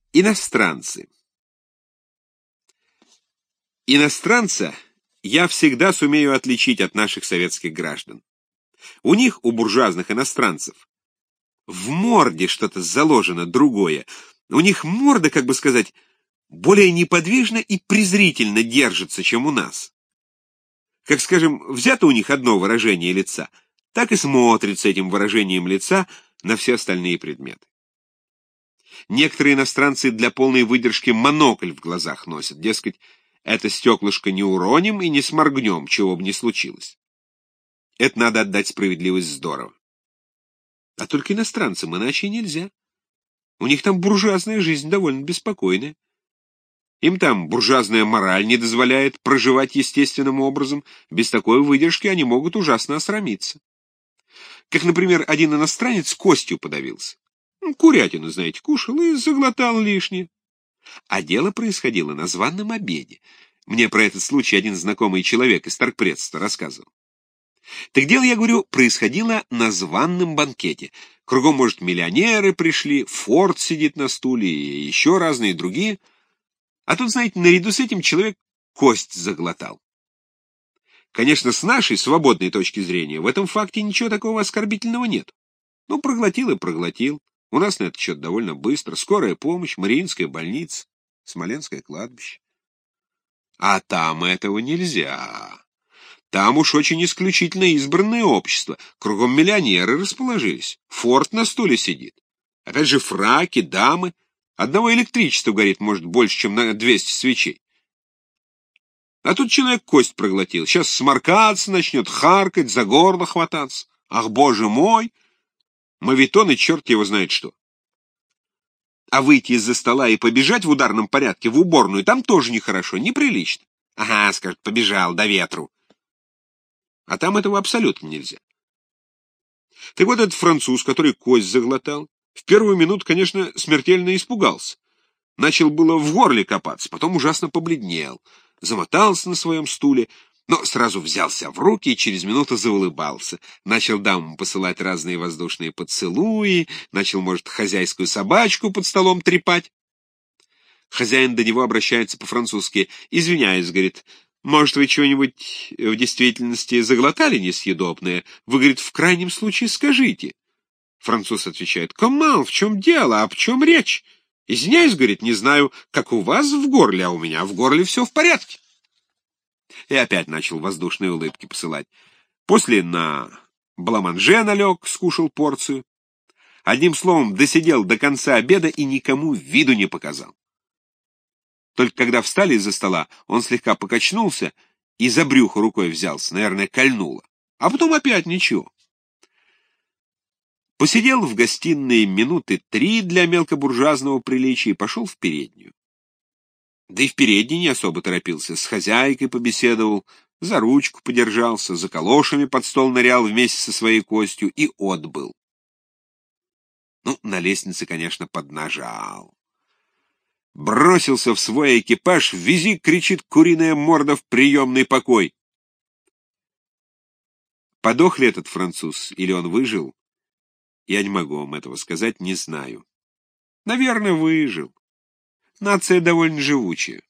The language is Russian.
Иностранцы. Иностранца я всегда сумею отличить от наших советских граждан. У них, у буржуазных иностранцев, в морде что-то заложено другое. У них морда, как бы сказать, более неподвижно и презрительно держится, чем у нас. Как, скажем, взято у них одно выражение лица, так и смотрит с этим выражением лица на все остальные предметы. Некоторые иностранцы для полной выдержки монокль в глазах носят, дескать, это стеклышко не уроним и не сморгнем, чего бы ни случилось. Это надо отдать справедливость здорово. А только иностранцам иначе нельзя. У них там буржуазная жизнь довольно беспокойная. Им там буржуазная мораль не дозволяет проживать естественным образом. Без такой выдержки они могут ужасно осрамиться. Как, например, один иностранец костью подавился. Курятину, знаете, кушал и заглотал лишнее. А дело происходило на званом обеде. Мне про этот случай один знакомый человек из торгпредства рассказывал. Так дело, я говорю, происходило на званом банкете. Кругом, может, миллионеры пришли, Форд сидит на стуле и еще разные другие. А тут, знаете, наряду с этим человек кость заглотал. Конечно, с нашей свободной точки зрения в этом факте ничего такого оскорбительного нет. Ну, проглотил и проглотил. У нас на этот счет довольно быстро. Скорая помощь, Мариинская больница, Смоленское кладбище. А там этого нельзя. Там уж очень исключительно избранное общество. Кругом миллионеры расположились. Форд на стуле сидит. Опять же фраки, дамы. Одного электричества горит, может, больше, чем на 200 свечей. А тут человек кость проглотил. Сейчас сморкаться начнет, харкать, за горло хвататься. Ах, боже мой! Моветон и черт его знает что. А выйти из-за стола и побежать в ударном порядке в уборную там тоже нехорошо, неприлично. Ага, скажет, побежал до ветру. А там этого абсолютно нельзя. Так вот этот француз, который кость заглотал, в первую минуту, конечно, смертельно испугался. Начал было в горле копаться, потом ужасно побледнел, замотался на своем стуле, но сразу взялся в руки и через минуту заулыбался. Начал дамам посылать разные воздушные поцелуи, начал, может, хозяйскую собачку под столом трепать. Хозяин до него обращается по-французски. «Извиняюсь, — говорит, — может, вы чего-нибудь в действительности заглотали несъедобное? Вы, — говорит, — в крайнем случае скажите». Француз отвечает: «Коман, в чем дело, о чем речь? Извиняюсь, — говорит, — не знаю, как у вас в горле, а у меня в горле все в порядке». И опять начал воздушные улыбки посылать. После на бламанже налег, скушал порцию. Одним словом, досидел до конца обеда и никому виду не показал. Только когда встали из-за стола, он слегка покачнулся и за брюхо рукой взялся, наверное, кольнуло. А потом опять ничего. Посидел в гостиной минуты 3 для мелкобуржуазного приличия и пошел в переднюю. Да и в передней не особо торопился, с хозяйкой побеседовал, за ручку подержался, за калошами под стол нырял вместе со своей костью и отбыл. Ну, на лестнице, конечно, поднажал. Бросился в свой экипаж, «Вези!» — кричит куриная морда в приемный покой. Подох ли этот француз, или он выжил? Я не могу вам этого сказать, не знаю. Наверное, выжил. Нация довольно живучая.